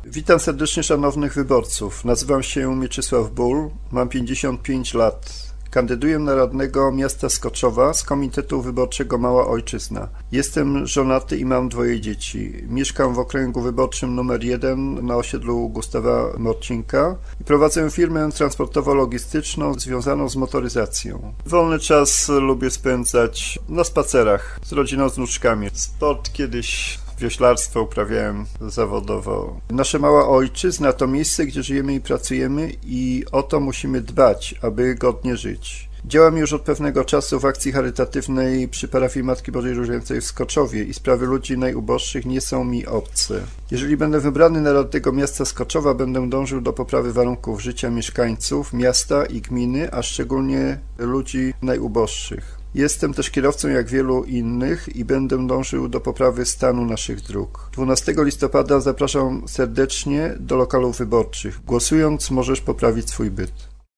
Witam serdecznie szanownych wyborców. Nazywam się Mieczysław Ból, mam 55 lat. Kandyduję na radnego miasta Skoczowa z Komitetu Wyborczego Mała Ojczyzna. Jestem żonaty i mam 2 dzieci. Mieszkam w okręgu wyborczym nr 1 na osiedlu Gustawa Morcinka i prowadzę firmę transportowo-logistyczną związaną z motoryzacją. Wolny czas lubię spędzać na spacerach z rodziną, z wnuczkami. Sport kiedyś... Wioślarstwo uprawiałem zawodowo. Nasza mała ojczyzna to miejsce, gdzie żyjemy i pracujemy i o to musimy dbać, aby godnie żyć. Działam już od pewnego czasu w akcji charytatywnej przy parafii Matki Bożej Różańcej w Skoczowie i sprawy ludzi najuboższych nie są mi obce. Jeżeli będę wybrany na radnego miasta Skoczowa, będę dążył do poprawy warunków życia mieszkańców miasta i gminy, a szczególnie ludzi najuboższych. Jestem też kierowcą jak wielu innych i będę dążył do poprawy stanu naszych dróg. 12 listopada zapraszam serdecznie do lokalów wyborczych. Głosując możesz poprawić swój byt.